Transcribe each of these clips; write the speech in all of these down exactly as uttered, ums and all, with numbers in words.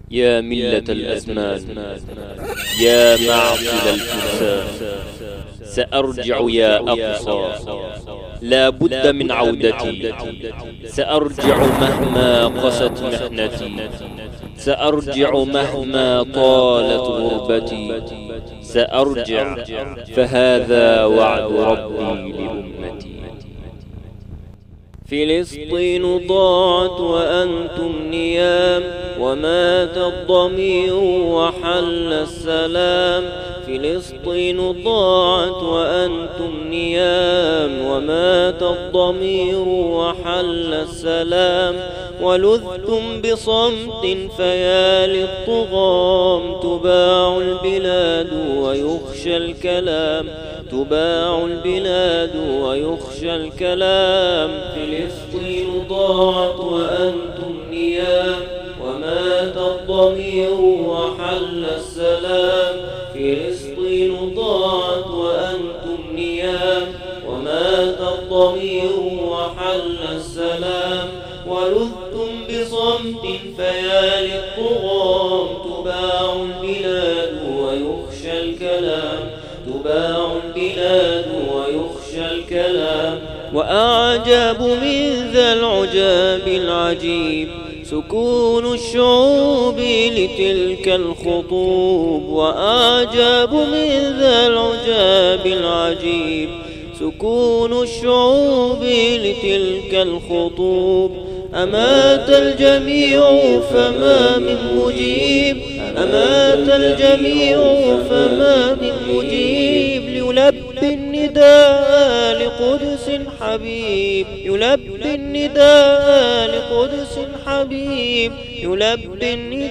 يا ملة الأزمان، يا معقل الفرسان، سأرجع يا أقصى، لا بد من عودتي. سأرجع مهما قست محنتي، سأرجع مهما طالت غربتي. سأرجع فهذا وعد ربي لأمتي. فلسطين ضاعت وأنتم نيام، ومات الضمير وحل السلام. فلسطين ضاعت وأنتم نيام، ومات الضمير وحل السلام. ولذتم بصمت فيا للطغام، تباع البلاد ويخشى الكلام. تباع البلاد ويخشى الكلام. فلسطين ضاعت وأنتم نيام، ومات الضمير وحل السلام. فلسطين ضاعت وأنتم نيام، ومات الضمير وحل السلام. ولذتم بصمت فيا للطغام، تباع البلاد ويخشى الكلام. تباع البلاد ويخشى الكلام. وأعجب من ذا العجاب العجيب، سكون الشعوب لتلك الخطوب. وأعجب من ذا العجاب العجيب، سكون الشعوب لتلك الخطوب. أمات الجميع فما من مجيب، أمات الجميع فما من مجيب. يلبي النداء لقدس حبيب، يلبي النداء لقدس حبيب. يلبي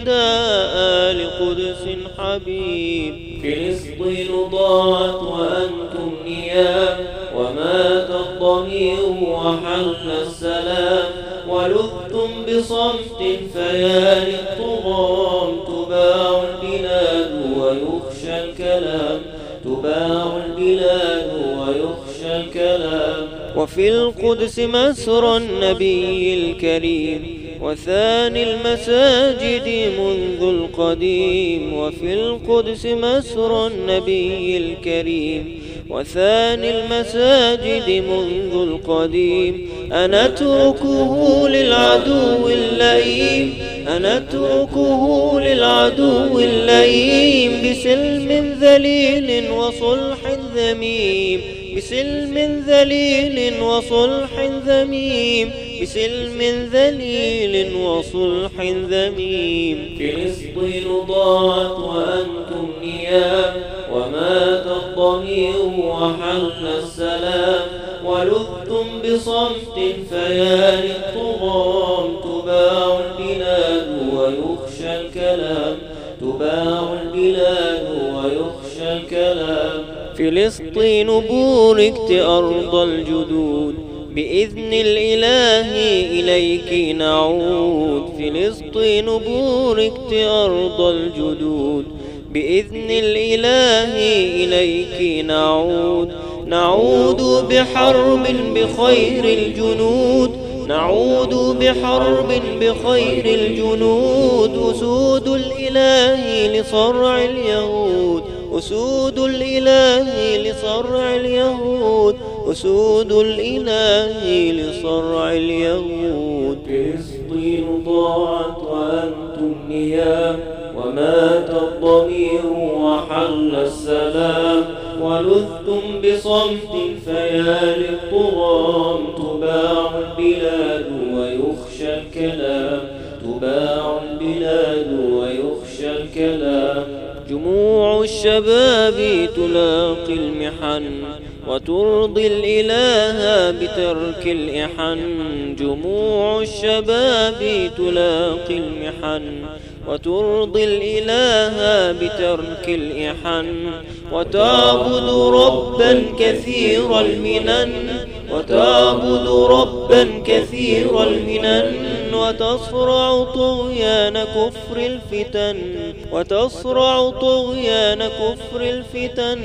النداء لقدس حبيب. فلسطين ضاعت وأنتم نيام، ومات الضمير وحل السلام. ولذتم بصمت فيا للطغام، تباع البلاد ويخشى الكلام. تباع البلاد ويخشى الكلام. وفي القدس مسرى النبي الكريم، وثاني المساجد منذ القديم. وفي القدس مسرى النبي الكريم، وثاني المساجد منذ القديم. أنا أتركه للعدو اللئيم، أنا أتركه للعدو اللئيم. بسلم ذليل وصلح ذميم، بسلم ذليل وصلح ذميم. بسلم ذليل وصلح ذميم. فلسطين ضاعت وأنتم نيام، ومات الضمير وحل السلام. ولذتم بصمت فيا للطغام، تباع البلاد ويخشى الكلام. تباع البلاد ويخشى الكلام. فلسطين بوركت أرض الجدود، بإذن الإله إليك نعود. فلسطين بوركت أرض الجدود، بإذن الإله إليك نعود. نعود بحرب بخير الجنود، نعود بحرب بخير الجنود. أسود الإله لصرع اليهود، أسود الإله لصرع اليهود. أسود الإله لصرع اليهود. فلسطين ضاعت وأنتم نيام، ومات الضمير وحل السلام. ولذتم بصمت فيا للطغام، تباع البلاد ويخشى الكلام. تباع البلاد ويخشى الكلام. جموع الشباب تلاقي المحن، وترضي الإله بترك الإحن. جموع الشباب تلاقي المحن، وترضي الإله بترك الإحن. وتعبد ربا كثير المنن، وتعبد ربا كثير المنن. وتصرع طغيان كفر الفتن، وتصرع طغيان كفر الفتن.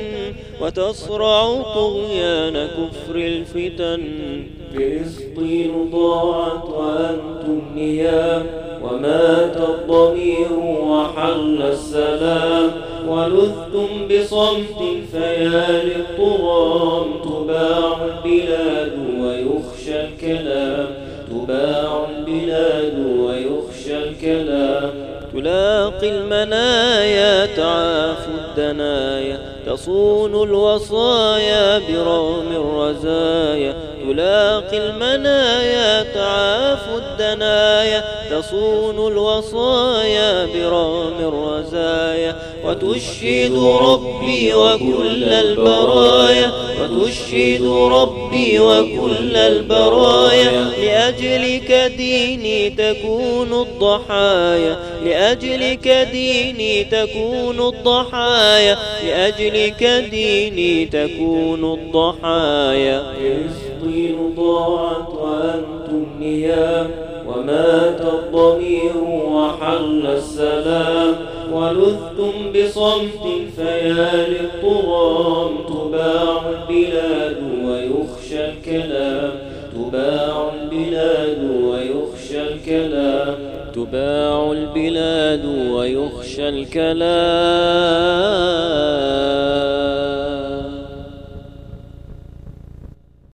وتصرع طغيان كفر الفتن. فلسطين ضاعت وأنتم نيام، ومات الضمير وحل السلام ولذتم بصمت فيا للطغام تباع البلاد ويخشى الكلام تباع البلاد ويخشى الكلام تلاقي المنايا تعاف الدنايا تصون الوصايا برغم الرزايا تلاقي المنايا تعاف الدنايا تصون الوصايا برغم الرزايا وتشهد ربي وكل البرايا وتشهد ربي وكل البرايا لأجلك ديني تكون الضحايا لأجلك ديني تكون الضحايا لأجلك ديني تكون الضحايا فلسطين ضاعت وأنتم نيام ومات الضمير وحل السلام ولذتم بصمت فيا للطغام تباع البلاد ويخشى الكلام تباع البلاد ويخشى الكلام تباع البلاد ويخشى الكلام